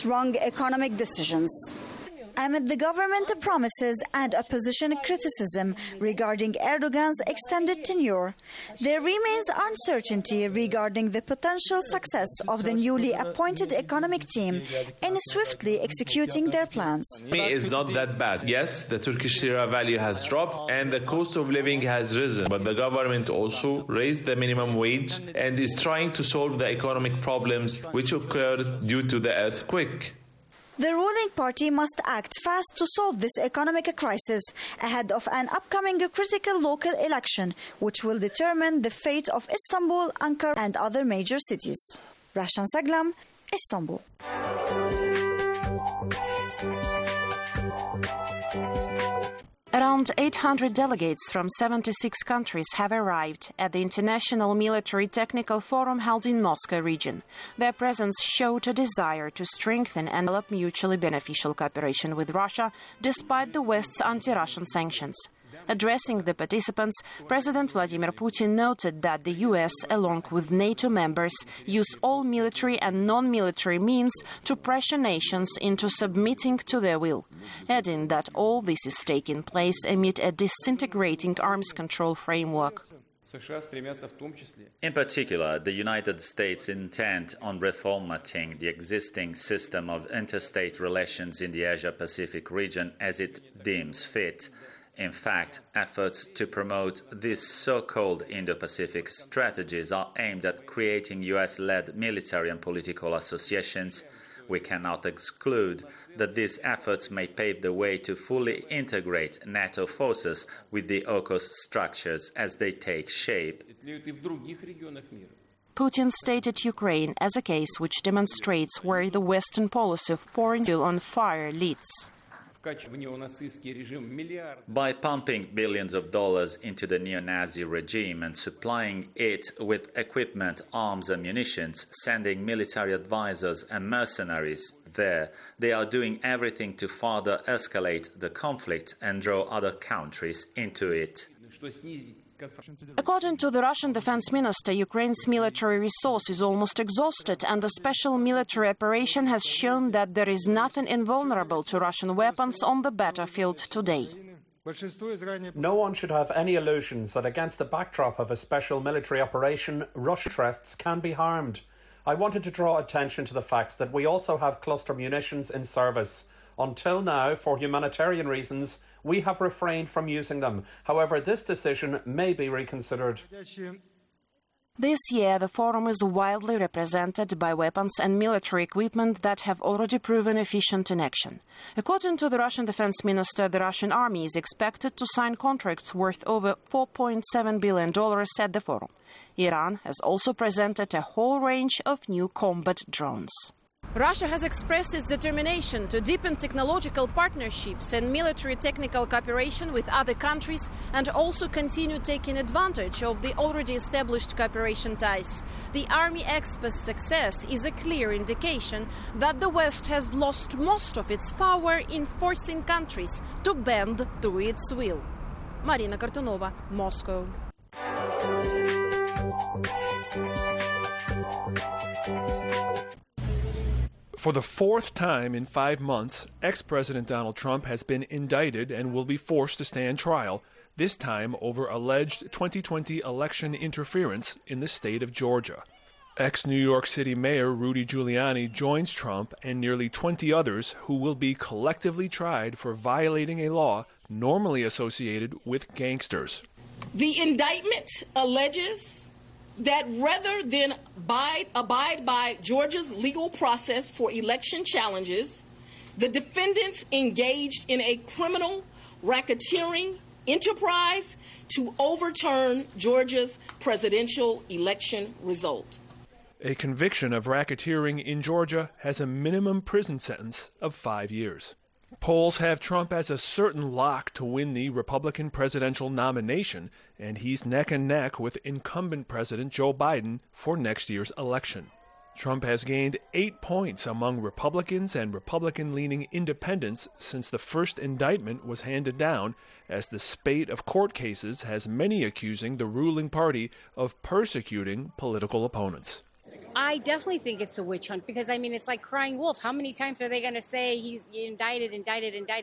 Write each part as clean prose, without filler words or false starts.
wrong economic decisions. Amid the government promises and opposition criticism regarding Erdogan's extended tenure, there remains uncertainty regarding the potential success of the newly appointed economic team in swiftly executing their plans. It's not that bad. Yes, the Turkish lira value has dropped and the cost of living has risen, but the government also raised the minimum wage and is trying to solve the economic problems which occurred due to the earthquake. The ruling party must act fast to solve this economic crisis ahead of an upcoming critical local election, which will determine the fate of Istanbul, Ankara and other major cities. Rashan Saglam, Istanbul. Around 800 delegates from 76 countries have arrived at the International Military Technical Forum held in Moscow region. Their presence showed a desire to strengthen and develop mutually beneficial cooperation with Russia despite the West's anti-Russian sanctions. Addressing the participants, President Vladimir Putin noted that the US, along with NATO members, use all military and non-military means to pressure nations into submitting to their will, adding that all this is taking place amid a disintegrating arms control framework. In particular, the United States intend on reformatting the existing system of interstate relations in the Asia-Pacific region as it deems fit. In fact, efforts to promote these so-called Indo-Pacific strategies are aimed at creating US-led military and political associations. We cannot exclude that these efforts may pave the way to fully integrate NATO forces with the AUKUS structures as they take shape. Putin stated Ukraine as a case which demonstrates where the Western policy of pouring oil on fire leads. By pumping billions of dollars into the neo-Nazi regime and supplying it with equipment, arms and munitions, sending military advisors and mercenaries there, they are doing everything to further escalate the conflict and draw other countries into it. According to the Russian defense minister, Ukraine's military resource is almost exhausted, and a special military operation has shown that there is nothing invulnerable to Russian weapons on the battlefield today. No one should have any illusions that against the backdrop of a special military operation, Russian interests can be harmed. I wanted to draw attention to the fact that we also have cluster munitions in service. Until now, for humanitarian reasons, we have refrained from using them. However, this decision may be reconsidered. This year, the forum is widely represented by weapons and military equipment that have already proven efficient in action. According to the Russian defense minister, the Russian army is expected to sign contracts worth over $4.7 billion at the forum. Iran has also presented a whole range of new combat drones. Russia has expressed its determination to deepen technological partnerships and military technical cooperation with other countries and also continue taking advantage of the already established cooperation ties. The Army Expo's success is a clear indication that the West has lost most of its power in forcing countries to bend to its will. Marina Kartunova, Moscow. For the fourth time in 5 months, ex-President Donald Trump has been indicted and will be forced to stand trial, this time over alleged 2020 election interference in the state of Georgia. Ex-New York City Mayor Rudy Giuliani joins Trump and nearly 20 others who will be collectively tried for violating a law normally associated with gangsters. The indictment alleges that rather than abide by Georgia's legal process for election challenges, the defendants engaged in a criminal racketeering enterprise to overturn Georgia's presidential election result. A conviction of racketeering in Georgia has a minimum prison sentence of 5 years. Polls have Trump as a certain lock to win the Republican presidential nomination, and he's neck and neck with incumbent President Joe Biden for next year's election. Trump has gained 8 points among Republicans and Republican-leaning independents since the first indictment was handed down, as the spate of court cases has many accusing the ruling party of persecuting political opponents. I definitely think it's a witch hunt because, I mean, it's like crying wolf. How many times are they going to say he's indicted? And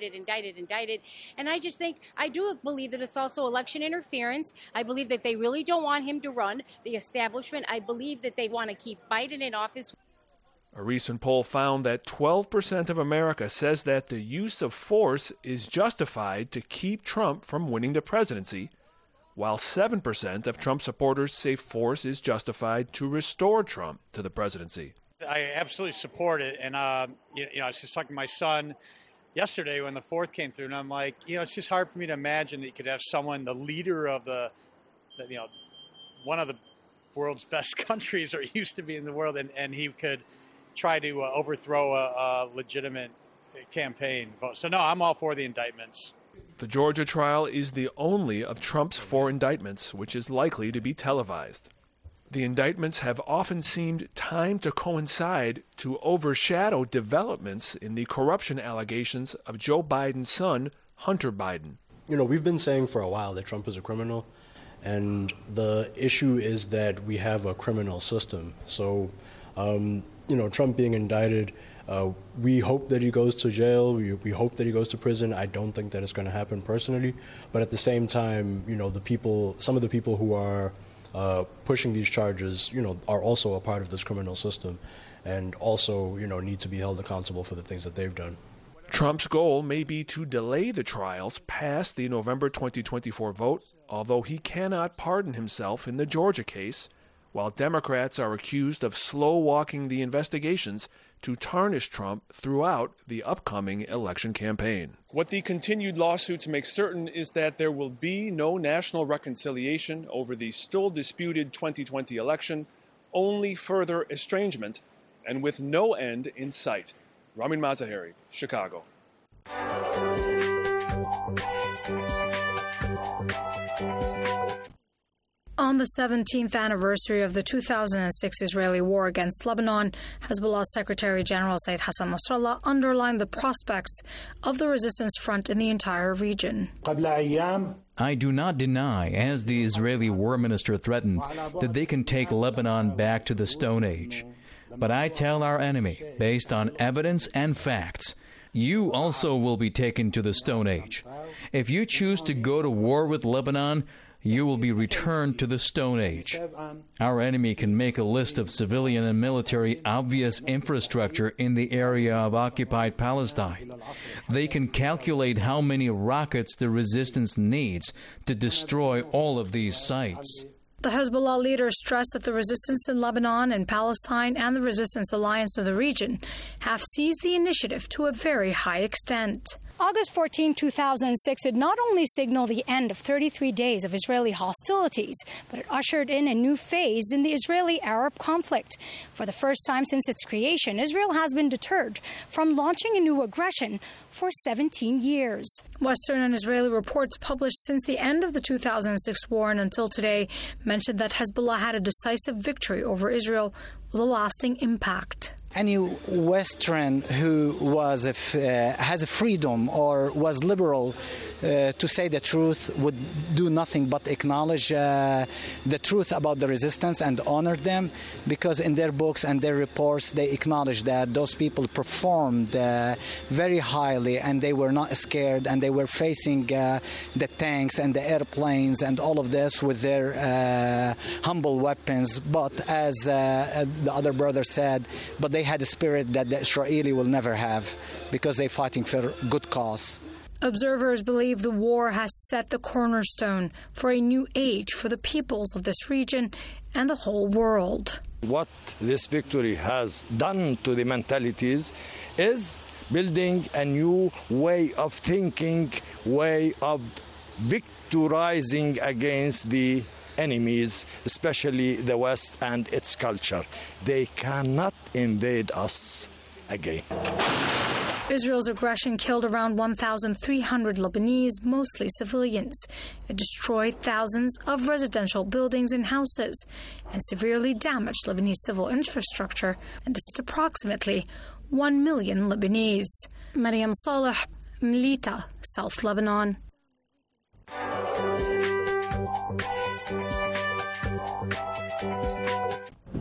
I just think, I do believe that it's also election interference. I believe that they really don't want him to run the establishment. I believe that they want to keep Biden in office. A recent poll found that 12% of America says that the use of force is justified to keep Trump from winning the presidency, while 7% of Trump supporters say force is justified to restore Trump to the presidency. I absolutely support it. And, I was just talking to my son yesterday when the fourth came through, and I'm like, it's just hard for me to imagine that you could have someone, the leader of one of the world's best countries, or used to be in the world, and he could try to overthrow a legitimate campaign vote. So, no, I'm all for the indictments. The Georgia trial is the only of Trump's 4 indictments, which is likely to be televised. The indictments have often seemed timed to coincide to overshadow developments in the corruption allegations of Joe Biden's son, Hunter Biden. We've been saying for a while that Trump is a criminal, and the issue is that we have a criminal system. So, Trump being indicted, we hope that he goes to jail. We hope that he goes to prison. I don't think that it's going to happen personally. But at the same time, some of the people who are pushing these charges, are also a part of this criminal system and also, need to be held accountable for the things that they've done. Trump's goal may be to delay the trials past the November 2024 vote, although he cannot pardon himself in the Georgia case, while Democrats are accused of slow-walking the investigations to tarnish Trump throughout the upcoming election campaign. What the continued lawsuits make certain is that there will be no national reconciliation over the still disputed 2020 election, only further estrangement, and with no end in sight. Ramin Mazaheri, Chicago. On the 17th anniversary of the 2006 Israeli war against Lebanon, Hezbollah's Secretary General Said Hassan Nasrallah underlined the prospects of the resistance front in the entire region. I do not deny, as the Israeli war minister threatened, that they can take Lebanon back to the Stone Age. But I tell our enemy, based on evidence and facts, you also will be taken to the Stone Age. If you choose to go to war with Lebanon, you will be returned to the Stone Age. Our enemy can make a list of civilian and military obvious infrastructure in the area of occupied Palestine. They can calculate how many rockets the resistance needs to destroy all of these sites. The Hezbollah leader stressed that the resistance in Lebanon and Palestine and the resistance alliance of the region have seized the initiative to a very high extent. August 14, 2006 did not only signal the end of 33 days of Israeli hostilities, but it ushered in a new phase in the Israeli-Arab conflict. For the first time since its creation, Israel has been deterred from launching a new aggression for 17 years. Western and Israeli reports published since the end of the 2006 war and until today mentioned that Hezbollah had a decisive victory over Israel with a lasting impact. Any Western who was has a freedom or was liberal to say the truth would do nothing but acknowledge the truth about the resistance and honor them, because in their books and their reports they acknowledge that those people performed very highly and they were not scared and they were facing the tanks and the airplanes and all of this with their humble weapons. But as the other brother said, but they had a spirit that the Israeli will never have because they're fighting for good cause. Observers believe the war has set the cornerstone for a new age for the peoples of this region and the whole world. What this victory has done to the mentalities is building a new way of thinking, way of victorizing against the enemies, especially the West and its culture. They cannot invade us again. Israel's aggression killed around 1,300 Lebanese, mostly civilians. It destroyed thousands of residential buildings and houses and severely damaged Lebanese civil infrastructure and displaced approximately 1 million Lebanese. Mariam Saleh, Melita, South Lebanon.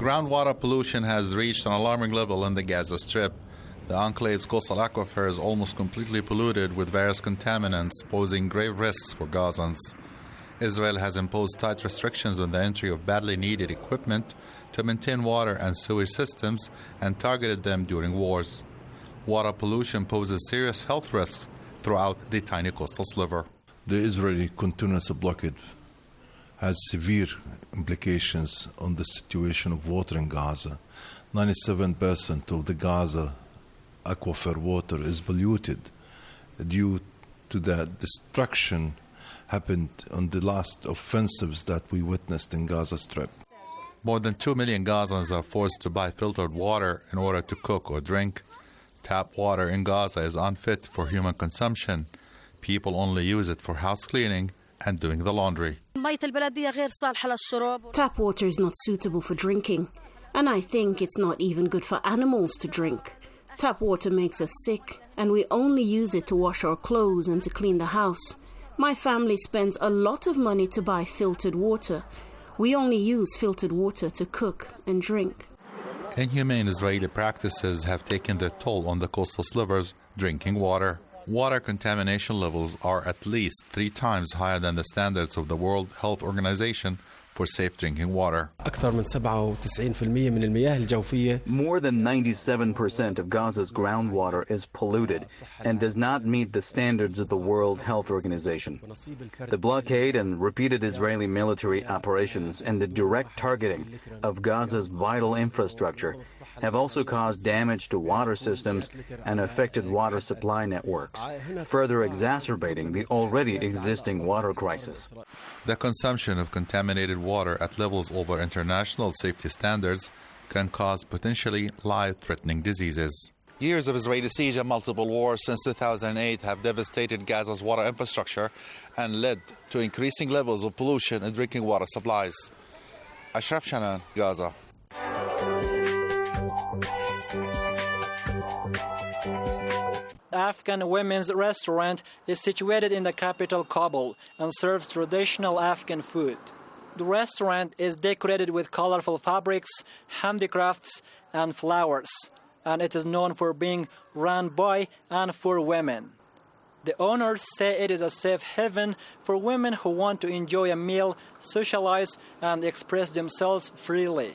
Groundwater pollution has reached an alarming level in the Gaza Strip. The enclave's coastal aquifer is almost completely polluted with various contaminants, posing grave risks for Gazans. Israel has imposed tight restrictions on the entry of badly needed equipment to maintain water and sewage systems and targeted them during wars. Water pollution poses serious health risks throughout the tiny coastal sliver. The Israeli continuous blockade has severe implications on the situation of water in Gaza. 97% of the Gaza aquifer water is polluted due to the destruction happened on the last offensives that we witnessed in Gaza Strip. More than 2 million Gazans are forced to buy filtered water in order to cook or drink. Tap water in Gaza is unfit for human consumption. People only use it for house cleaning and doing the laundry. Tap water is not suitable for drinking, and I think it's not even good for animals to drink. Tap water makes us sick, and we only use it to wash our clothes and to clean the house. My family spends a lot of money to buy filtered water. We only use filtered water to cook and drink. Inhumane Israeli practices have taken their toll on the coastal slivers' drinking water. Water contamination levels are at least 3 times higher than the standards of the World Health Organization for safe drinking water. More than 97% of Gaza's groundwater is polluted and does not meet the standards of the World Health Organization. The blockade and repeated Israeli military operations and the direct targeting of Gaza's vital infrastructure have also caused damage to water systems and affected water supply networks, further exacerbating the already existing water crisis. The consumption of contaminated water at levels over international safety standards can cause potentially life-threatening diseases. Years of Israeli siege and multiple wars since 2008 have devastated Gaza's water infrastructure and led to increasing levels of pollution in drinking water supplies. Ashraf Shanan, Gaza. Afghan women's restaurant is situated in the capital Kabul and serves traditional Afghan food. The restaurant is decorated with colorful fabrics, handicrafts, and flowers, and it is known for being run by and for women. The owners say it is a safe haven for women who want to enjoy a meal, socialize, and express themselves freely.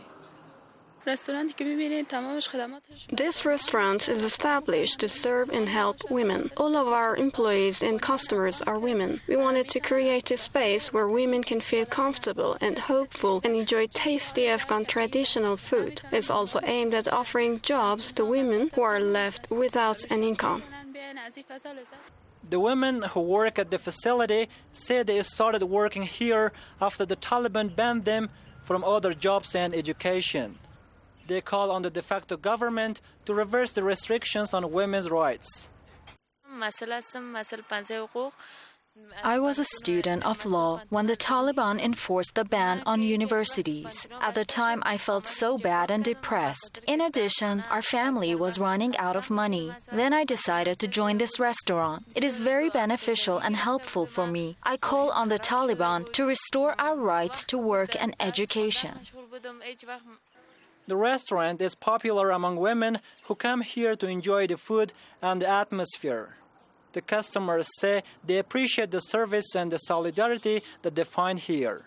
This restaurant is established to serve and help women. All of our employees and customers are women. We wanted to create a space where women can feel comfortable and hopeful and enjoy tasty Afghan traditional food. It's also aimed at offering jobs to women who are left without an income. The women who work at the facility say they started working here after the Taliban banned them from other jobs and education. They call on the de facto government to reverse the restrictions on women's rights. I was a student of law when the Taliban enforced the ban on universities. At the time, I felt so bad and depressed. In addition, our family was running out of money. Then I decided to join this restaurant. It is very beneficial and helpful for me. I call on the Taliban to restore our rights to work and education. The restaurant is popular among women who come here to enjoy the food and the atmosphere. The customers say they appreciate the service and the solidarity that they find here.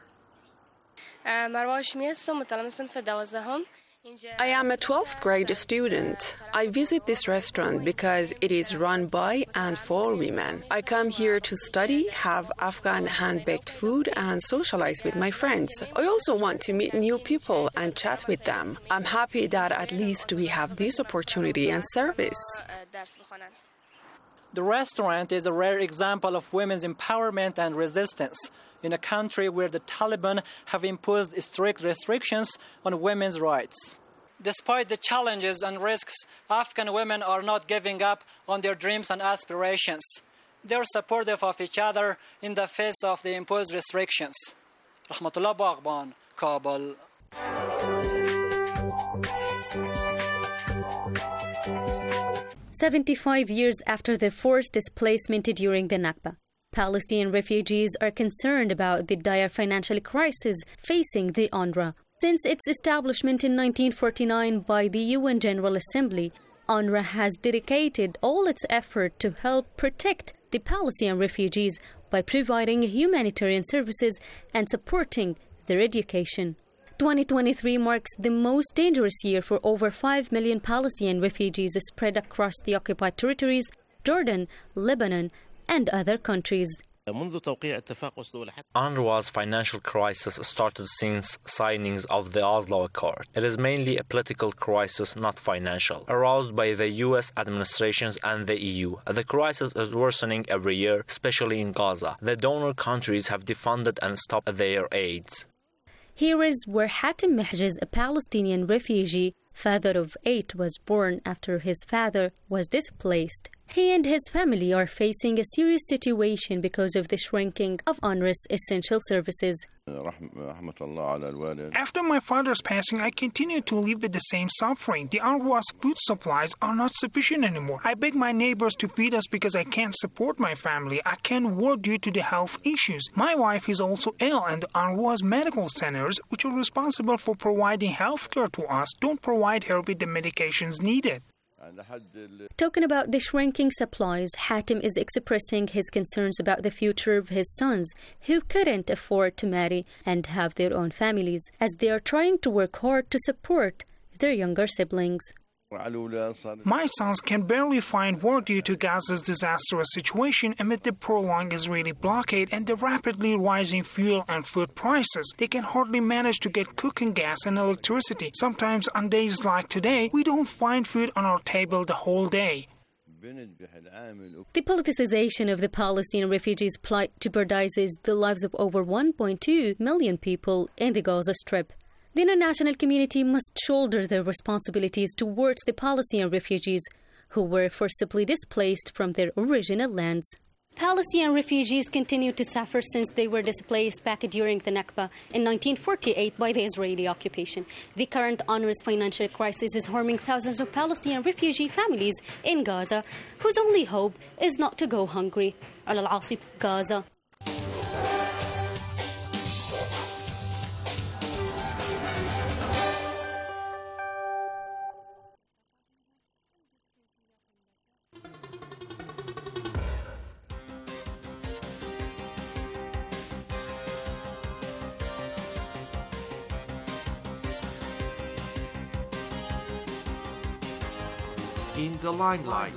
I am a 12th grade student. I visit this restaurant because it is run by and for women. I come here to study, have Afghan hand-baked food, and socialize with my friends. I also want to meet new people and chat with them. I'm happy that at least we have this opportunity and service. The restaurant is a rare example of women's empowerment and resistance in a country where the Taliban have imposed strict restrictions on women's rights. Despite the challenges and risks, Afghan women are not giving up on their dreams and aspirations. They are supportive of each other in the face of the imposed restrictions. Rahmatullah Baghban, Kabul. "75 years after their forced displacement during the Nakba, Palestinian refugees are concerned about the dire financial crisis facing the UNRWA. Since its establishment in 1949 by the UN General Assembly, UNRWA has dedicated all its effort to help protect the Palestinian refugees by providing humanitarian services and supporting their education. 2023 marks the most dangerous year for over 5 million Palestinian refugees spread across the occupied territories, Jordan, Lebanon, and other countries. UNRWA's financial crisis started since signings of the Oslo Accord. It is mainly a political crisis, not financial, aroused by the U.S. administrations and the EU. The crisis is worsening every year, especially in Gaza. The donor countries have defunded and stopped their aids. Here is where Hatem Mehjez, a Palestinian refugee, father of 8, was born after his father was displaced. He and his family are facing a serious situation because of the shrinking of UNRWA's essential services. After my father's passing, I continue to live with the same suffering. The UNRWA's food supplies are not sufficient anymore. I beg my neighbors to feed us because I can't support my family. I can't work due to the health issues. My wife is also ill, and the UNRWA's medical centers, which are responsible for providing health care to us, don't provide her with the medications needed. Talking about the shrinking supplies, Hatem is expressing his concerns about the future of his sons, who couldn't afford to marry and have their own families, as they are trying to work hard to support their younger siblings. My sons can barely find work due to Gaza's disastrous situation amid the prolonged Israeli blockade and the rapidly rising fuel and food prices. They can hardly manage to get cooking gas and electricity. Sometimes on days like today, we don't find food on our table the whole day. The politicization of the Palestinian refugees' plight jeopardizes the lives of over 1.2 million people in the Gaza Strip. The international community must shoulder their responsibilities towards the Palestinian refugees who were forcibly displaced from their original lands. Palestinian refugees continue to suffer since they were displaced back during the Nakba in 1948 by the Israeli occupation. The current UNRWA's financial crisis is harming thousands of Palestinian refugee families in Gaza, whose only hope is not to go hungry. Al-Asif, Gaza. In the limelight.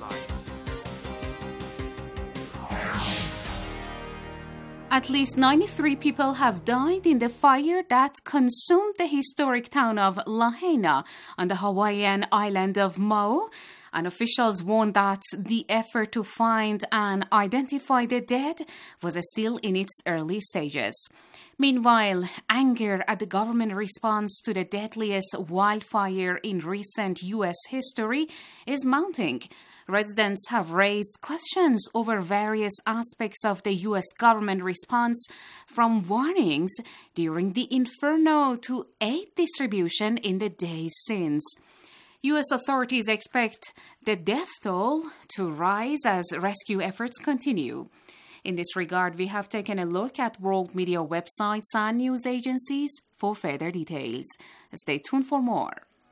At least 93 people have died in the fire that consumed the historic town of Lahaina on the Hawaiian island of Maui. And officials warned that the effort to find and identify the dead was still in its early stages. Meanwhile, anger at the government response to the deadliest wildfire in recent U.S. history is mounting. Residents have raised questions over various aspects of the U.S. government response, from warnings during the inferno to aid distribution in the days since. U.S. authorities expect the death toll to rise as rescue efforts continue. In this regard, we have taken a look at world media websites and news agencies for further details. Stay tuned for more.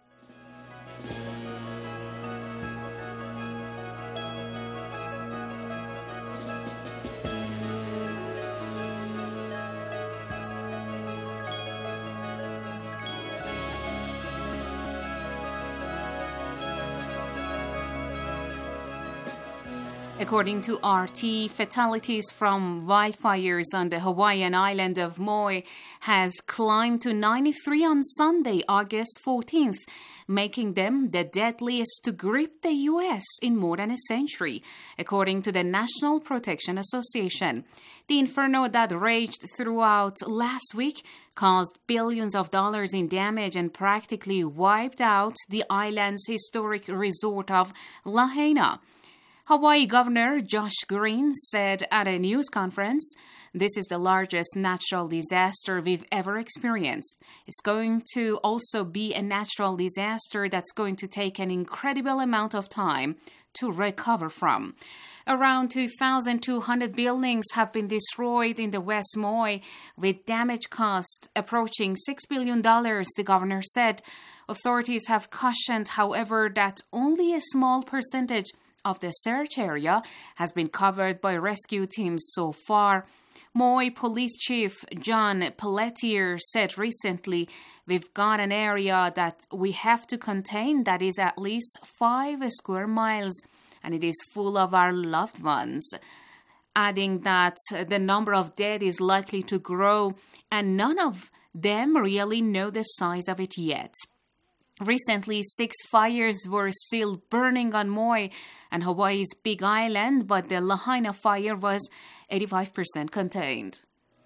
According to RT, fatalities from wildfires on the Hawaiian island of Maui has climbed to 93 on Sunday, August 14th, making them the deadliest to grip the U.S. in more than a century, according to the National Protection Association. The inferno that raged throughout last week caused billions of dollars in damage and practically wiped out the island's historic resort of Lahaina. Hawaii Governor Josh Green said at a news conference, "This is the largest natural disaster we've ever experienced. It's going to also be a natural disaster that's going to take an incredible amount of time to recover from." Around 2,200 buildings have been destroyed in the West Moy, with damage cost approaching $6 billion, the governor said. Authorities have cautioned, however, that only a small percentage of the search area has been covered by rescue teams so far. Moy Police Chief John Pelletier said recently, "We've got an area that we have to contain that is at least 5 square miles, and it is full of our loved ones," adding that the number of dead is likely to grow, and none of them really know the size of it yet. Recently, 6 fires were still burning on Moy and Hawaii's Big Island, but the Lahaina fire was 85% contained.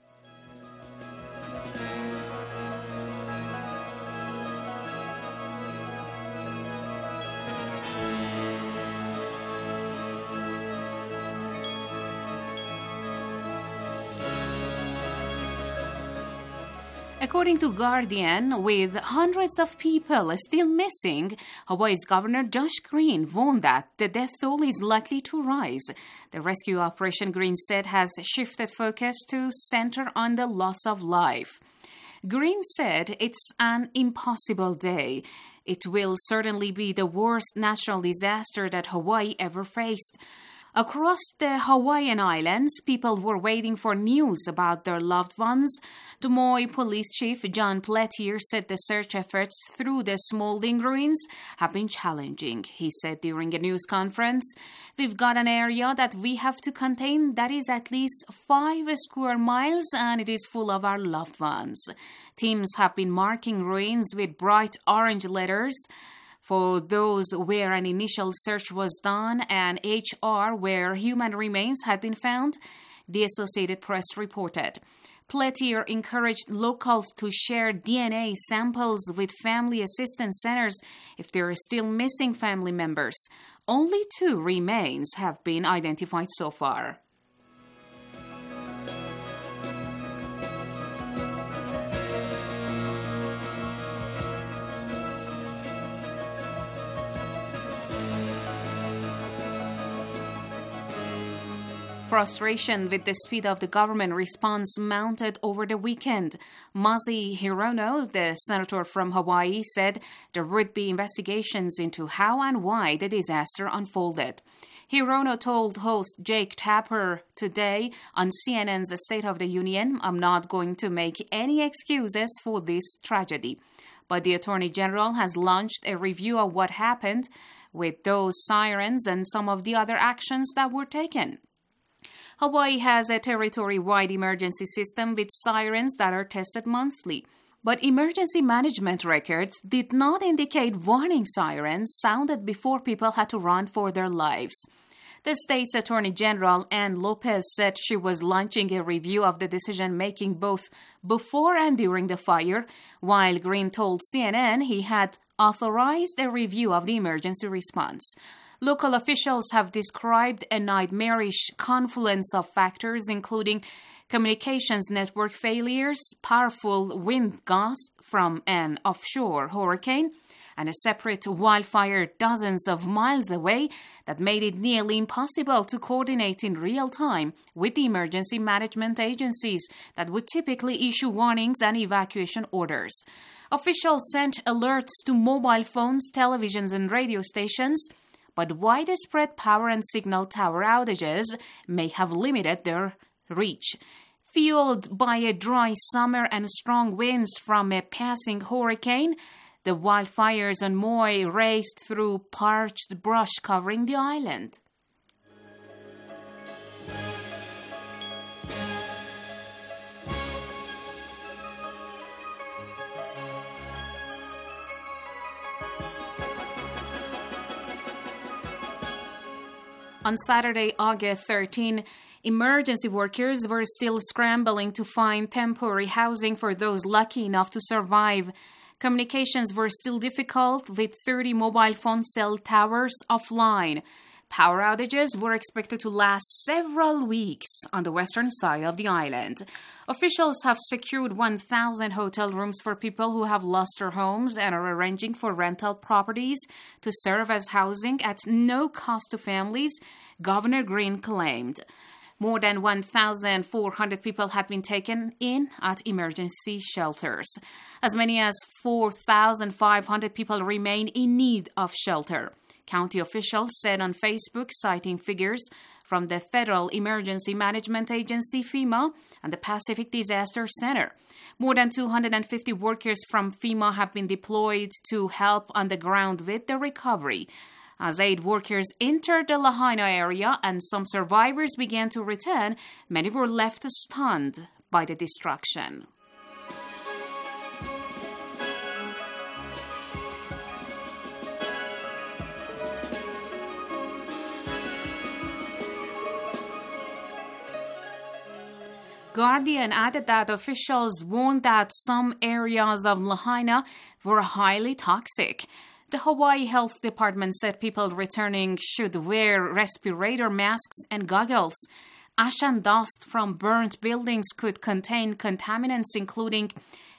According to Guardian, with hundreds of people still missing, Hawaii's Governor Josh Green warned that the death toll is likely to rise. The rescue operation, Green said, has shifted focus to center on the loss of life. Green said it's an impossible day. It will certainly be the worst natural disaster that Hawaii ever faced. Across the Hawaiian Islands, people were waiting for news about their loved ones. The Moy Police Chief John Pelletier said the search efforts through the smoldering ruins have been challenging. He said during a news conference, "We've got an area that we have to contain that is at least 5 square miles, and it is full of our loved ones." Teams have been marking ruins with bright orange letters for those where an initial search was done, and HR where human remains had been found, the Associated Press reported. Pelletier encouraged locals to share DNA samples with family assistance centers if there are still missing family members. Only 2 remains have been identified so far. Frustration with the speed of the government response mounted over the weekend. Mazi Hirono, the senator from Hawaii, said there would be investigations into how and why the disaster unfolded. Hirono told host Jake Tapper today on CNN's State of the Union, "I'm not going to make any excuses for this tragedy." But the Attorney General has launched a review of what happened with those sirens and some of the other actions that were taken. Hawaii has a territory-wide emergency system with sirens that are tested monthly. But emergency management records did not indicate warning sirens sounded before people had to run for their lives. The state's Attorney General, Ann Lopez, said she was launching a review of the decision-making both before and during the fire, while Green told CNN he had authorized a review of the emergency response. Local officials have described a nightmarish confluence of factors, including communications network failures, powerful wind gusts from an offshore hurricane, and a separate wildfire dozens of miles away that made it nearly impossible to coordinate in real time with the emergency management agencies that would typically issue warnings and evacuation orders. Officials sent alerts to mobile phones, televisions, and radio stations, but widespread power and signal tower outages may have limited their reach. Fueled by a dry summer and strong winds from a passing hurricane, the wildfires on Moy raced through parched brush covering the island. On Saturday, August 13, emergency workers were still scrambling to find temporary housing for those lucky enough to survive. Communications were still difficult, with 30 mobile phone cell towers offline. Power outages were expected to last several weeks on the western side of the island. Officials have secured 1,000 hotel rooms for people who have lost their homes and are arranging for rental properties to serve as housing at no cost to families, Governor Green claimed. More than 1,400 people had been taken in at emergency shelters. As many as 4,500 people remain in need of shelter. County officials said on Facebook, citing figures from the Federal Emergency Management Agency, FEMA, and the Pacific Disaster Center. More than 250 workers from FEMA have been deployed to help on the ground with the recovery. As aid workers entered the Lahaina area and some survivors began to return, many were left stunned by the destruction. Guardian added that officials warned that some areas of Lahaina were highly toxic. The Hawaii Health Department said people returning should wear respirator masks and goggles. Ash and dust from burnt buildings could contain contaminants including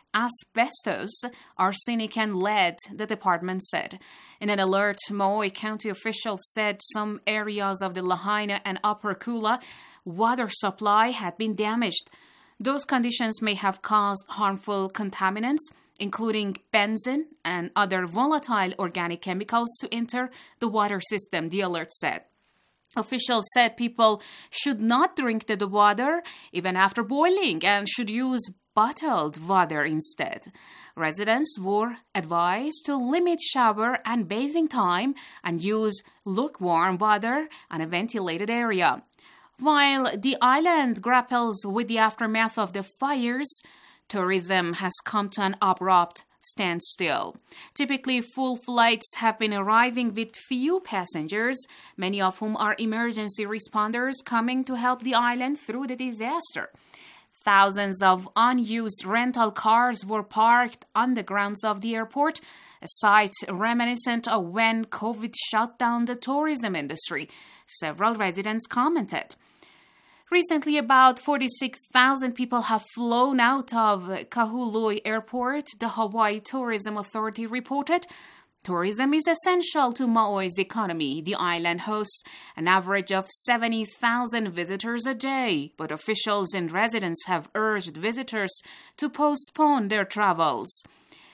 asbestos, arsenic, and lead, the department said. In an alert, Maui County officials said some areas of the Lahaina and Upper Kula water supply had been damaged. Those conditions may have caused harmful contaminants, including benzene and other volatile organic chemicals, to enter the water system, the alert said. Officials said people should not drink the water even after boiling and should use bottled water instead. Residents were advised to limit shower and bathing time and use lukewarm water in a ventilated area. While the island grapples with the aftermath of the fires, tourism has come to an abrupt standstill. Typically, full flights have been arriving with few passengers, many of whom are emergency responders coming to help the island through the disaster. Thousands of unused rental cars were parked on the grounds of the airport, a sight reminiscent of when COVID shut down the tourism industry, several residents commented. Recently, about 46,000 people have flown out of Kahului Airport, the Hawaii Tourism Authority reported. Tourism is essential to Maui's economy. The island hosts an average of 70,000 visitors a day, but officials and residents have urged visitors to postpone their travels.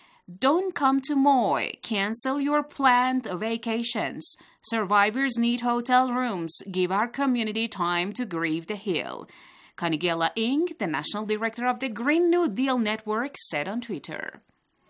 Don't come to Maui. Cancel your planned vacations. Survivors need hotel rooms. Give our community time to grieve the hill. Kanigela Ng, the national director of the Green New Deal Network, said on Twitter.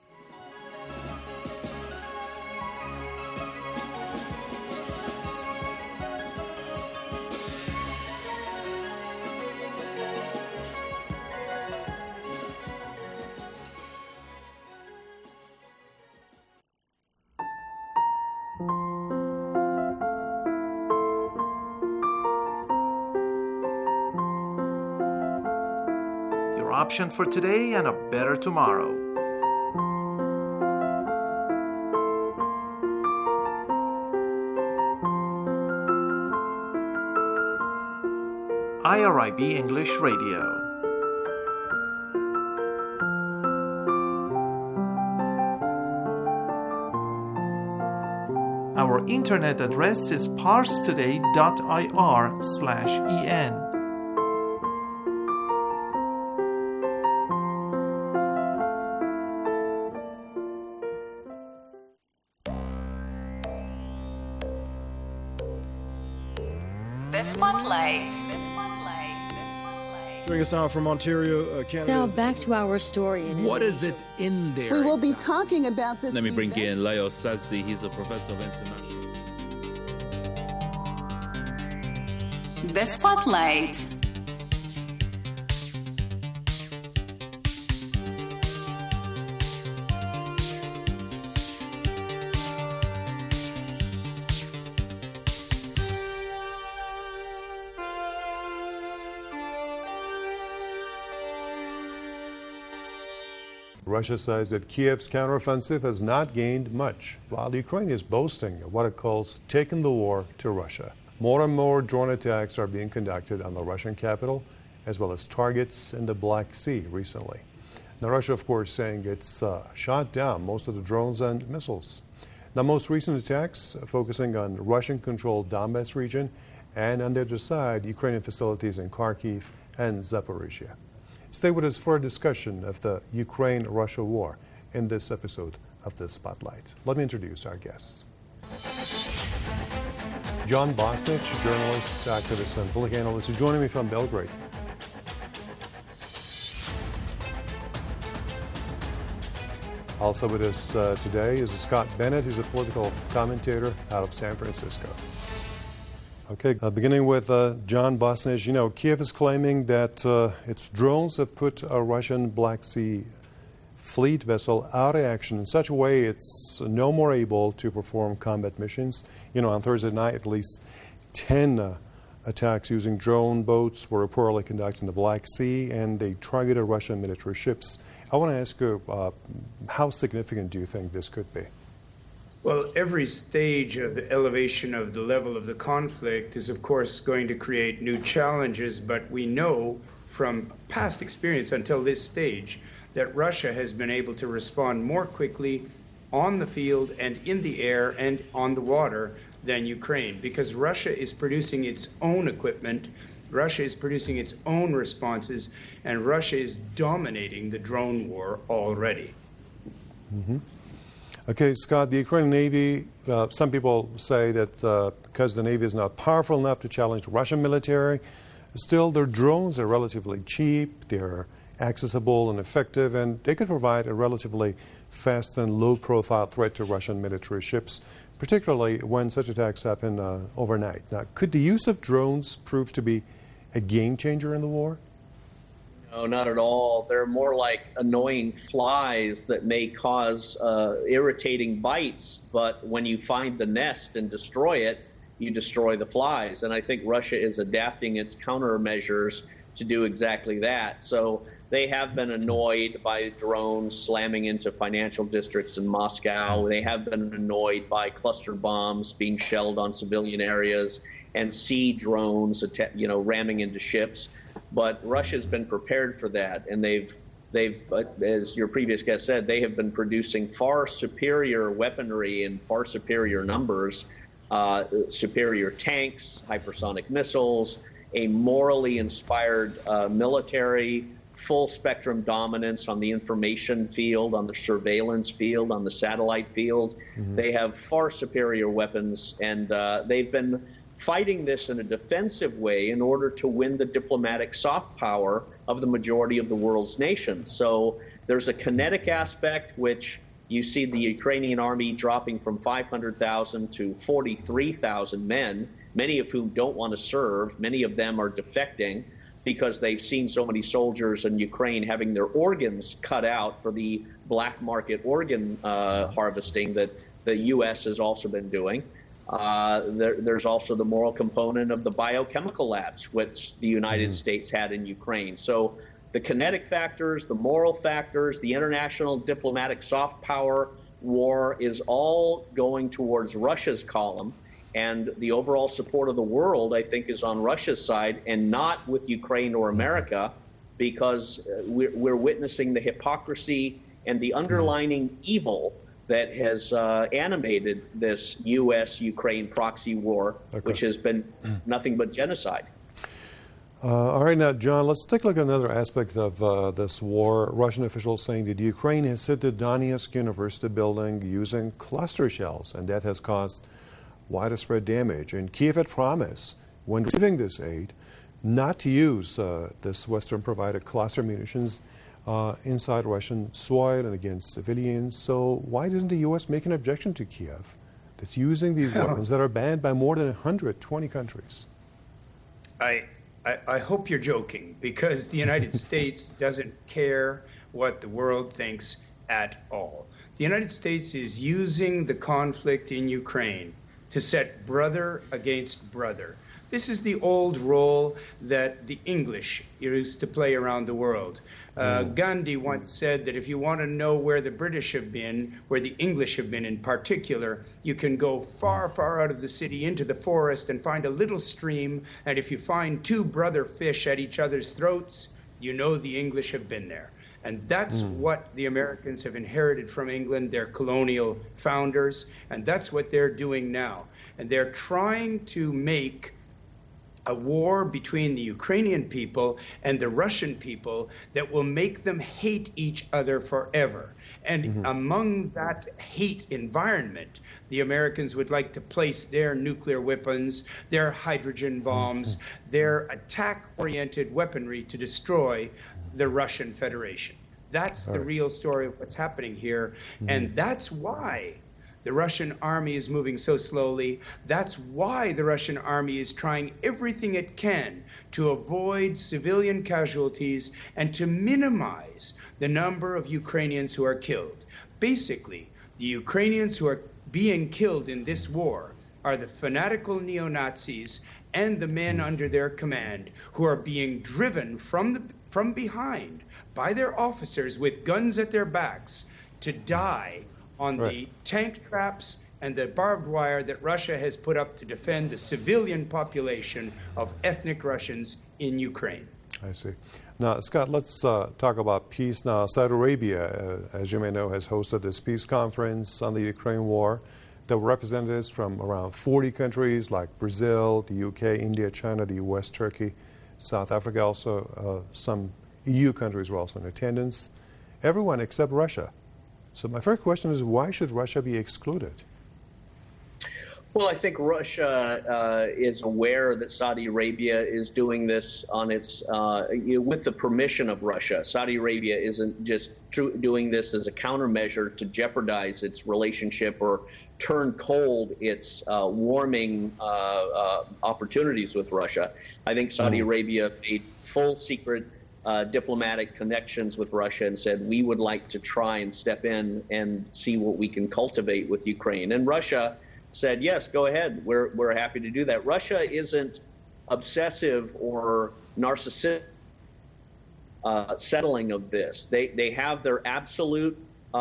Option for today and a better tomorrow. IRIB English Radio. Our internet address is parstoday.ir/en. Joining us now from Ontario, Canada. Now back to our story. What is it in there? We will be talking about this. Let me bring in Leo Sazdi. He's a professor of international. The Spotlight. Russia says that Kiev's counteroffensive has not gained much, while Ukraine is boasting of what it calls taking the war to Russia. More and more drone attacks are being conducted on the Russian capital, as well as targets in the Black Sea recently. Now, Russia, of course, saying it's shot down most of the drones and missiles. Now, most recent attacks focusing on Russian-controlled Donbass region, and on the other side, Ukrainian facilities in Kharkiv and Zaporizhia. Stay with us for a discussion of the Ukraine-Russia war in this episode of The Spotlight. Let me introduce our guests. John Bosnich, journalist, activist, and political analyst, is joining me from Belgrade. Also with us today is Scott Bennett, who's a political commentator out of San Francisco. Okay, beginning with John Bosnich. You know, Kiev is claiming that its drones have put a Russian Black Sea fleet vessel out of action in such a way it's no more able to perform combat missions. You know, on Thursday night, at least 10 attacks using drone boats were reportedly conducted in the Black Sea, and they targeted Russian military ships. I want to ask you, how significant do you think this could be? Well, every stage of the elevation of the level of the conflict is, of course, going to create new challenges, but we know from past experience until this stage that Russia has been able to respond more quickly on the field and in the air and on the water than Ukraine, because Russia is producing its own equipment, Russia is producing its own responses, and Russia is dominating the drone war already. Mm-hmm. Okay, Scott, the Ukrainian Navy, some people say that because the Navy is not powerful enough to challenge the Russian military, still their drones are relatively cheap, they're accessible and effective, and they could provide a relatively fast and low-profile threat to Russian military ships, particularly when such attacks happen overnight. Now, could the use of drones prove to be a game changer in the war? No, not at all. They're more like annoying flies that may cause irritating bites, but when you find the nest and destroy it, you destroy the flies. And I think Russia is adapting its countermeasures to do exactly that. So they have been annoyed by drones slamming into financial districts in Moscow. They have been annoyed by cluster bombs being shelled on civilian areas and sea drones, ramming into ships. But Russia's been prepared for that, and they've, as your previous guest said, they have been producing far superior weaponry in far superior numbers, superior tanks, hypersonic missiles, a morally inspired military, full spectrum dominance on the information field, on the surveillance field, on the satellite field. Mm-hmm. They have far superior weapons, and they've been fighting this in a defensive way in order to win the diplomatic soft power of the majority of the world's nations. So there's a kinetic aspect, which you see the Ukrainian army dropping from 500,000 to 43,000 men, many of whom don't want to serve. Many of them are defecting because they've seen so many soldiers in Ukraine having their organs cut out for the black market organ harvesting that the U.S. has also been doing. There's also the moral component of the biochemical labs, which the United States had in Ukraine. So the kinetic factors, the moral factors, the international diplomatic soft power war is all going towards Russia's column. And the overall support of the world, I think, is on Russia's side and not with Ukraine or America, because we're witnessing the hypocrisy and the underlying evil that has animated this U.S.-Ukraine proxy war, which has been nothing but genocide. All right, now, John, let's take a look at another aspect of this war. Russian officials saying that Ukraine has hit the Donetsk University building using cluster shells, and that has caused widespread damage. And Kiev had promised, when receiving this aid, not to use this Western-provided cluster munitions inside Russian soil and against civilians. So why doesn't the U.S. make an objection to Kiev that's using these weapons that are banned by more than 120 countries? I hope you're joking, because the United States doesn't care what the world thinks at all. The United States is using the conflict in Ukraine to set brother against brother. This is the old role that the English used to play around the world. Gandhi once said that if you want to know where the British have been, where the English have been in particular, you can go far, far out of the city into the forest and find a little stream, and if you find two brother fish at each other's throats, you know the English have been there. And that's what the Americans have inherited from England, their colonial founders, and that's what they're doing now. And they're trying to make a war between the Ukrainian people and the Russian people that will make them hate each other forever. And among that hate environment, the Americans would like to place their nuclear weapons, their hydrogen bombs, their attack-oriented weaponry to destroy the Russian Federation. That's the real story of what's happening here. And that's why the Russian army is moving so slowly. That's why the Russian army is trying everything it can to avoid civilian casualties and to minimize the number of Ukrainians who are killed. Basically, the Ukrainians who are being killed in this war are the fanatical neo-Nazis and the men under their command who are being driven from behind by their officers with guns at their backs to die on the tank traps and the barbed wire that Russia has put up to defend the civilian population of ethnic Russians in Ukraine. I see. Now, Scott, let's talk about peace now. Saudi Arabia, as you may know, has hosted this peace conference on the Ukraine war. There were representatives from around 40 countries like Brazil, the UK, India, China, the US, Turkey, South Africa also. Some EU countries were also in attendance. Everyone except Russia. So my first question is, why should Russia be excluded? Well, I think Russia is aware that Saudi Arabia is doing this on its with the permission of Russia. Saudi Arabia isn't just doing this as a countermeasure to jeopardize its relationship or turn cold its warming opportunities with Russia. I think Saudi Arabia made full secret diplomatic connections with Russia and said, we would like to try and step in and see what we can cultivate with Ukraine. And Russia said, yes, go ahead. We're happy to do that. Russia isn't obsessive or narcissistic settling of this. They have their absolute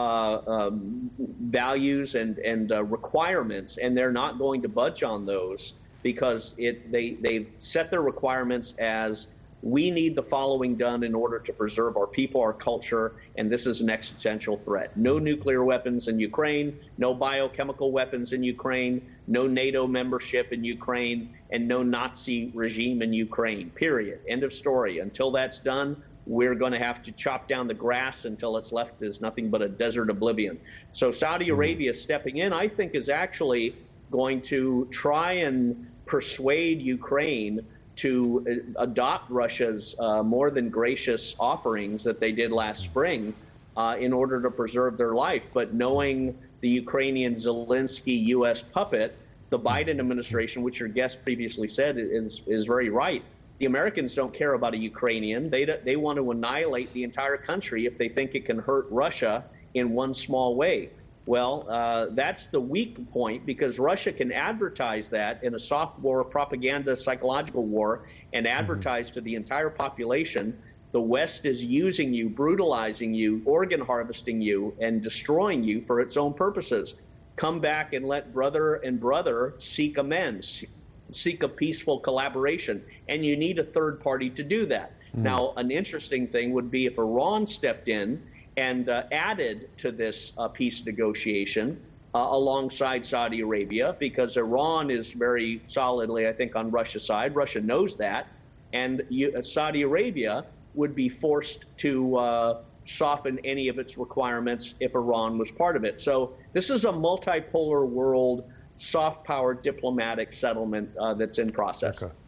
values and requirements, and they're not going to budge on those because they've set their requirements as we need the following done in order to preserve our people, our culture, and this is an existential threat. No nuclear weapons in Ukraine, no biochemical weapons in Ukraine, no NATO membership in Ukraine, and no Nazi regime in Ukraine, period. End of story. Until that's done, we're going to have to chop down the grass until it's left as nothing but a desert oblivion. So Saudi Arabia stepping in, I think, is actually going to try and persuade Ukraine to adopt Russia's more than gracious offerings that they did last spring in order to preserve their life. But knowing the Ukrainian Zelensky U.S. puppet, the Biden administration, which your guest previously said is very right. The Americans don't care about a Ukrainian. They want to annihilate the entire country if they think it can hurt Russia in one small way. Well, that's the weak point, because Russia can advertise that in a soft war, propaganda, psychological war, and advertise to the entire population, the West is using you, brutalizing you, organ harvesting you, and destroying you for its own purposes. Come back and let brother and brother seek amends, seek a peaceful collaboration, and you need a third party to do that. Now, an interesting thing would be if Iran stepped in and added to this peace negotiation alongside Saudi Arabia, because Iran is very solidly, I think, on Russia's side. Russia knows that. And Saudi Arabia would be forced to soften any of its requirements if Iran was part of it. So this is a multipolar world, soft power diplomatic settlement that's in process. Okay.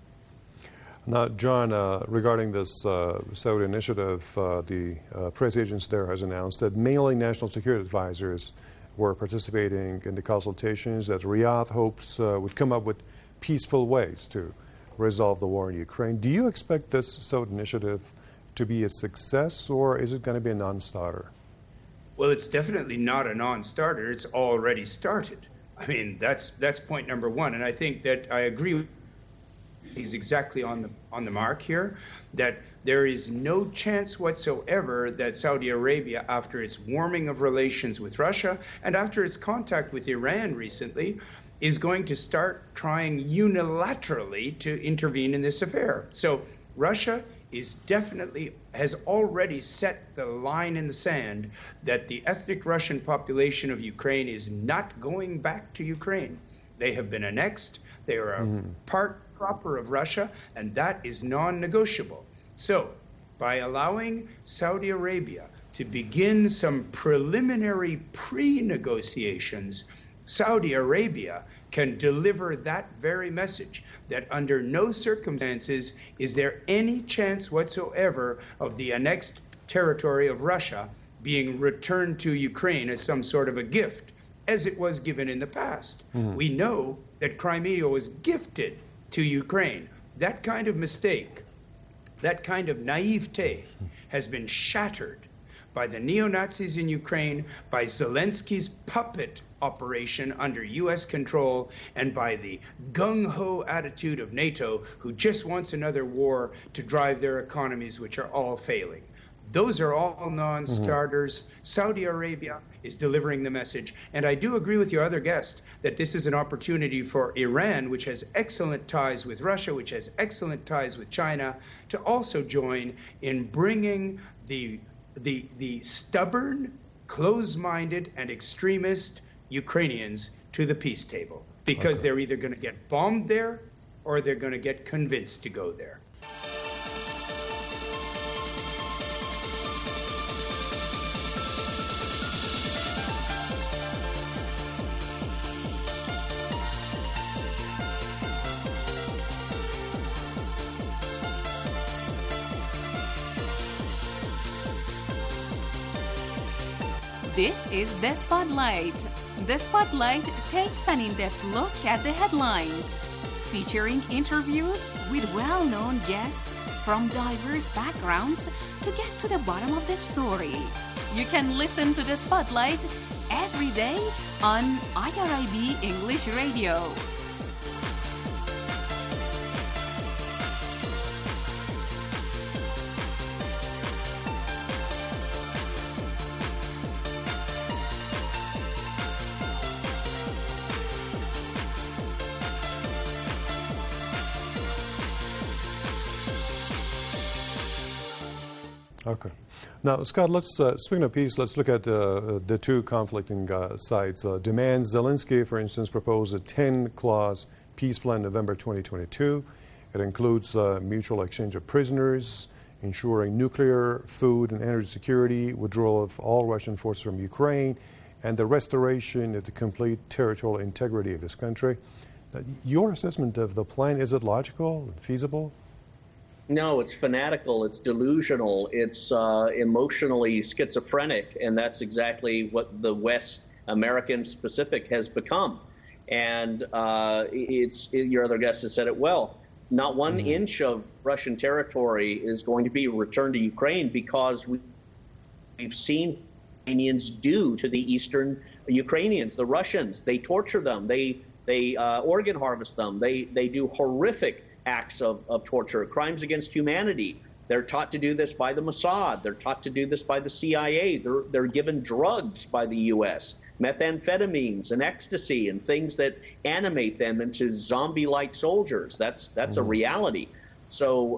Now, John, regarding this Saudi initiative, the press agents there has announced that mainly national security advisors were participating in the consultations, that Riyadh hopes would come up with peaceful ways to resolve the war in Ukraine. Do you expect this Saudi initiative to be a success, or is it going to be a non-starter? Well, it's definitely not a non-starter. It's already started. I mean, that's point number one. And I think that I agree. He's exactly on the mark here, that there is no chance whatsoever that Saudi Arabia, after its warming of relations with Russia and after its contact with Iran recently, is going to start trying unilaterally to intervene in this affair. So Russia has already set the line in the sand that the ethnic Russian population of Ukraine is not going back to Ukraine. They have been annexed. They are a part proper of Russia, and that is non-negotiable. So by allowing Saudi Arabia to begin some preliminary pre-negotiations, Saudi Arabia can deliver that very message, that under no circumstances is there any chance whatsoever of the annexed territory of Russia being returned to Ukraine as some sort of a gift, as it was given in the past. We know that Crimea was gifted to Ukraine. That kind of mistake, that kind of naivete has been shattered by the neo-Nazis in Ukraine, by Zelensky's puppet operation under U.S. control, and by the gung-ho attitude of NATO, who just wants another war to drive their economies, which are all failing. Those are all non-starters. Saudi Arabia is delivering the message. And I do agree with your other guest that this is an opportunity for Iran, which has excellent ties with Russia, which has excellent ties with China, to also join in bringing the stubborn, close-minded, and extremist Ukrainians to the peace table, because they're either going to get bombed there or they're going to get convinced to go there. This is The Spotlight. The Spotlight takes an in-depth look at the headlines, featuring interviews with well-known guests from diverse backgrounds to get to the bottom of the story. You can listen to The Spotlight every day on IRIB English Radio. Okay. Now, Scott, let's, speaking of peace, let's look at the two conflicting sides. Demands Zelensky, for instance, proposed a 10-clause peace plan in November 2022. It includes mutual exchange of prisoners, ensuring nuclear, food, and energy security, withdrawal of all Russian forces from Ukraine, and the restoration of the complete territorial integrity of this country. Your assessment of the plan, is it logical and feasible? No, it's fanatical, it's delusional, it's emotionally schizophrenic, and that's exactly what the West, American specific, has become. And your other guest has said it well. Not one inch of Russian territory is going to be returned to Ukraine, because we've seen Ukrainians do to the eastern Ukrainians, the Russians. They torture them, they organ harvest them, they do horrific acts of torture, crimes against humanity. They're taught to do this by the Mossad. They're taught to do this by the CIA. They're given drugs by the U.S., methamphetamines and ecstasy and things that animate them into zombie-like soldiers. That's a reality. So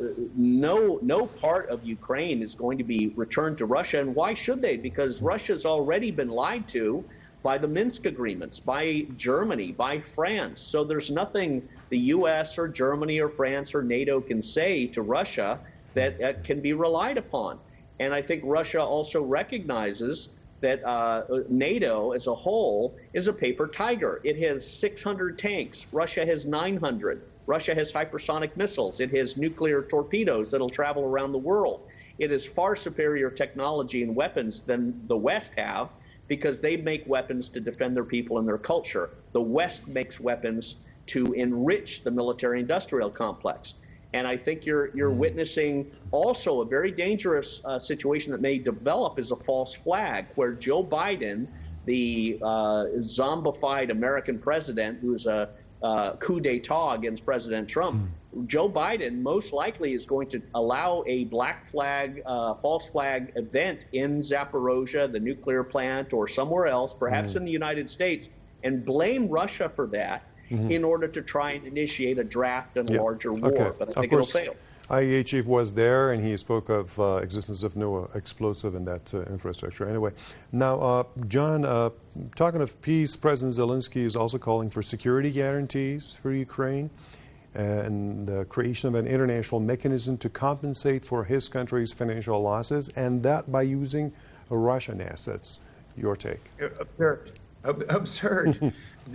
no part of Ukraine is going to be returned to Russia. And why should they? Because Russia's already been lied to by the Minsk agreements, by Germany, by France. So there's nothing the U.S. or Germany or France or NATO can say to Russia that can be relied upon. And I think Russia also recognizes that NATO as a whole is a paper tiger. It has 600 tanks. Russia has 900. Russia has hypersonic missiles. It has nuclear torpedoes that'll travel around the world. It has far superior technology and weapons than the West have, because they make weapons to defend their people and their culture. The West makes weapons to enrich the military-industrial complex. And I think you're witnessing also a very dangerous situation that may develop as a false flag, where Joe Biden, the zombified American president who's a coup d'etat against President Trump, Joe Biden most likely is going to allow a black flag, false flag event in Zaporozhye, the nuclear plant, or somewhere else, perhaps in the United States, and blame Russia for that in order to try and initiate a draft and a larger war. But I think it'll fail. IAEA chief was there, and he spoke of existence of no explosive in that infrastructure. Anyway, now, John, talking of peace, President Zelensky is also calling for security guarantees for Ukraine and the creation of an international mechanism to compensate for his country's financial losses, and that by using Russian assets. Your take? Absurd.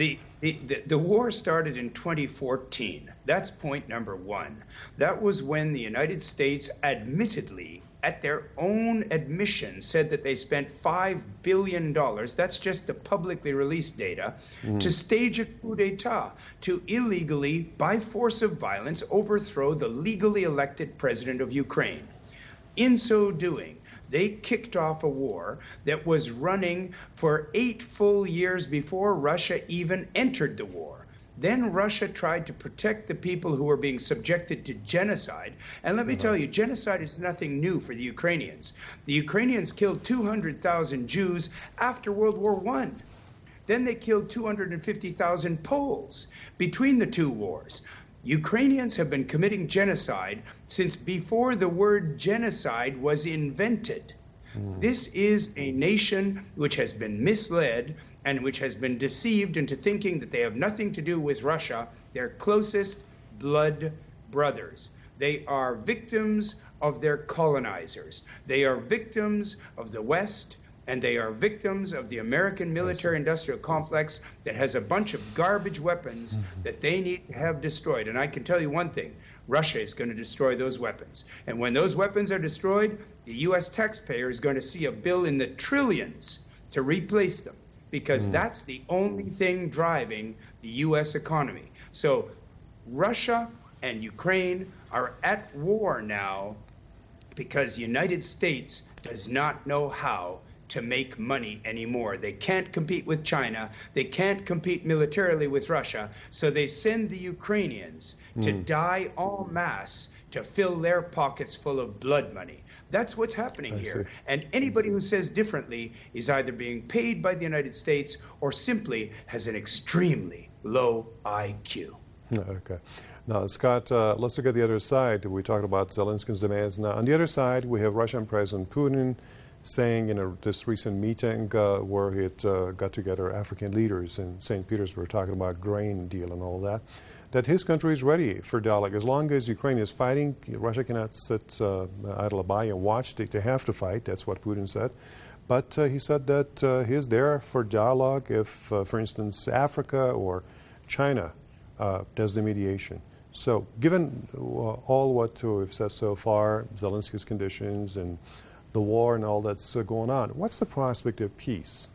The war started in 2014. That's point number one. That was when the United States admittedly, at their own admission, said that they spent $5 billion, that's just the publicly released data, to stage a coup d'etat, to illegally, by force of violence, overthrow the legally elected president of Ukraine. In so doing, they kicked off a war that was running for 8 full years before Russia even entered the war. Then Russia tried to protect the people who were being subjected to genocide. And let me tell you, genocide is nothing new for the Ukrainians. The Ukrainians killed 200,000 Jews after World War I. Then they killed 250,000 Poles between the two wars. Ukrainians have been committing genocide since before the word genocide was invented. This is a nation which has been misled and which has been deceived into thinking that they have nothing to do with Russia, their closest blood brothers. They are victims of their colonizers. They are victims of the West, and they are victims of the American military-industrial complex that has a bunch of garbage weapons that they need to have destroyed. And I can tell you one thing, Russia is going to destroy those weapons. And when those weapons are destroyed, the U.S. taxpayer is going to see a bill in the trillions to replace them, because that's the only thing driving the U.S. economy. So Russia and Ukraine are at war now because the United States does not know how to make money anymore. They can't compete with China. They can't compete militarily with Russia. So they send the Ukrainians to die en masse to fill their pockets full of blood money. That's what's happening here. And anybody who says differently is either being paid by the United States or simply has an extremely low IQ. Okay. Now, Scott, let's look at the other side. We talked about Zelensky's demands. Now, on the other side, we have Russian President Putin saying in this recent meeting where he had got together African leaders in St. Petersburg talking about grain deal and all that, that his country is ready for dialogue. As long as Ukraine is fighting, Russia cannot sit idle by and watch. They have to fight. That's what Putin said. But he said that he's there for dialogue if, for instance, Africa or China does the mediation. So given all what we've said so far, Zelensky's conditions and the war and all that's going on, what's the prospect of peace?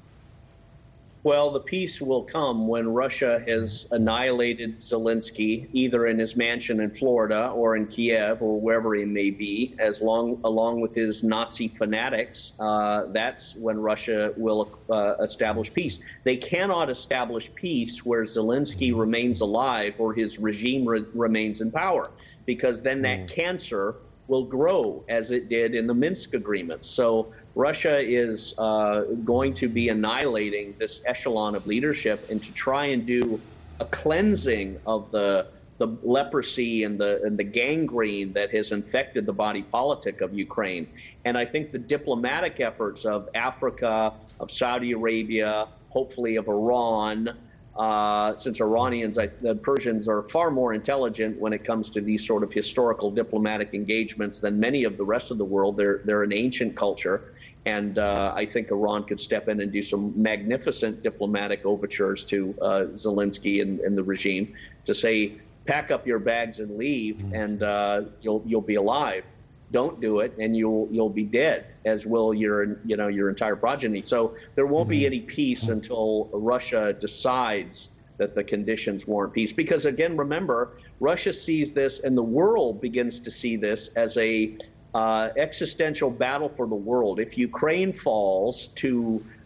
Well, the peace will come when Russia has annihilated Zelensky, either in his mansion in Florida or in Kiev or wherever he may be, along with his Nazi fanatics. That's when Russia will establish peace. They cannot establish peace where Zelensky remains alive or his regime remains in power, because then that cancer will grow as it did in the Minsk agreements. So Russia is going to be annihilating this echelon of leadership and to try and do a cleansing of the leprosy and the gangrene that has infected the body politic of Ukraine. And I think the diplomatic efforts of Africa, of Saudi Arabia, hopefully of Iran, since Iranians, the Persians are far more intelligent when it comes to these sort of historical diplomatic engagements than many of the rest of the world. They're an ancient culture. And I think Iran could step in and do some magnificent diplomatic overtures to Zelensky and the regime to say, pack up your bags and leave, and you'll be alive. Don't do it, and you'll be dead, as will your entire progeny. So there won't be any peace until Russia decides that the conditions warrant peace. Because again, remember, Russia sees this, and the world begins to see this as a existential battle for the world. If Ukraine falls to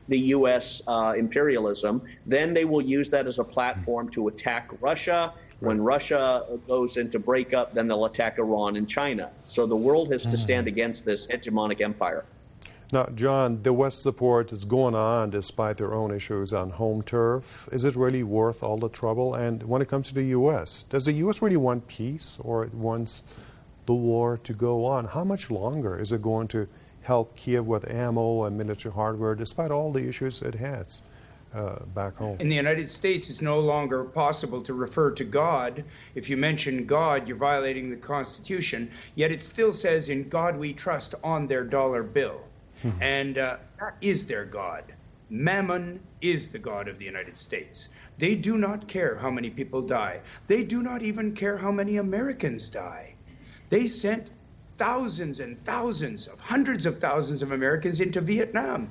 the U.S. Imperialism. Then they will use that as a platform to attack Russia. When Russia goes into breakup, then they'll attack Iran and China. So the world has to stand against this hegemonic empire. Now, John, the West support is going on despite their own issues on home turf. Is it really worth all the trouble? And when it comes to the U.S., does the U.S. really want peace, or it wants the war to go on? How much longer is it going to help Kiev with ammo and military hardware, despite all the issues it has back home? In the United States, it's no longer possible to refer to God. If you mention God, you're violating the Constitution. Yet it still says, "In God we trust," on their dollar bill. And that is their God. Mammon is the God of the United States. They do not care how many people die. They do not even care how many Americans die. They sent thousands and thousands of hundreds of thousands of Americans into Vietnam.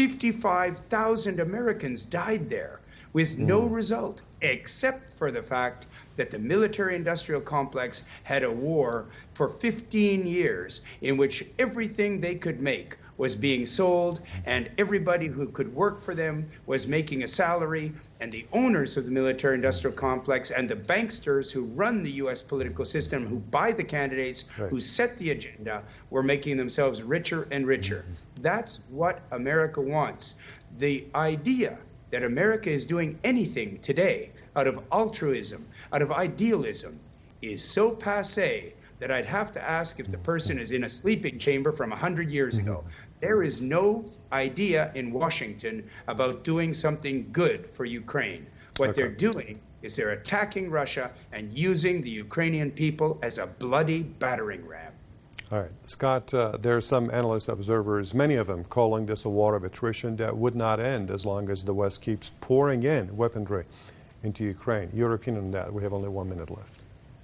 55,000 Americans died there with no result, except for the fact that the military-industrial complex had a war for 15 years in which everything they could make was being sold, and everybody who could work for them was making a salary, and the owners of the military-industrial complex and the banksters who run the U.S. political system, who buy the candidates, who set the agenda, were making themselves richer and richer. That's what America wants. The idea that America is doing anything today out of altruism, out of idealism, is so passé that I'd have to ask if the person is in a sleeping chamber from 100 years ago. There is no idea in Washington about doing something good for Ukraine. What they're doing is they're attacking Russia and using the Ukrainian people as a bloody battering ram. All right. Scott, there are some analyst observers, many of them, calling this a war of attrition that would not end as long as the West keeps pouring in weaponry into Ukraine. Your opinion on that? We have only 1 minute left.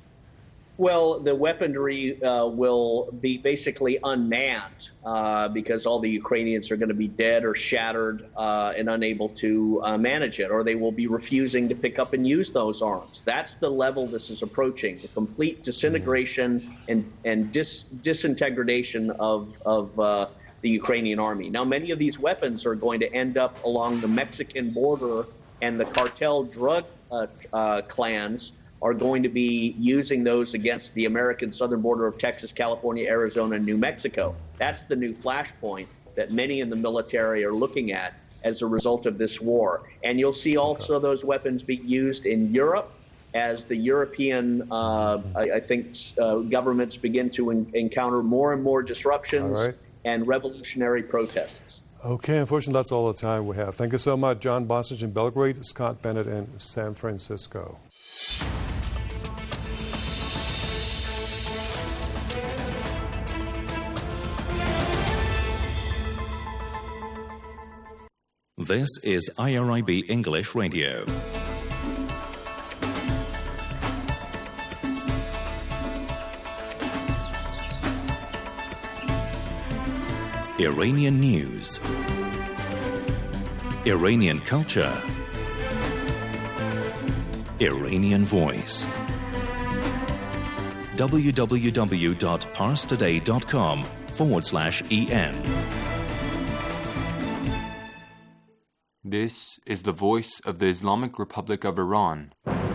Well, the weaponry will be basically unmanned because all the Ukrainians are going to be dead or shattered and unable to manage it, or they will be refusing to pick up and use those arms. That's the level this is approaching, the complete disintegration and disintegration of the Ukrainian army. Now, many of these weapons are going to end up along the Mexican border, and the cartel drug clans are going to be using those against the American southern border of Texas, California, Arizona, and New Mexico. That's the new flashpoint that many in the military are looking at as a result of this war. And you'll see also those weapons being used in Europe as the European, governments begin to encounter more and more disruptions and revolutionary protests. Okay, unfortunately, that's all the time we have. Thank you so much, John Bosich in Belgrade, Scott Bennett in San Francisco. This is IRIB English Radio. Iranian news, Iranian culture, Iranian voice. www.parstoday.com/EN. This is the voice of the Islamic Republic of Iran.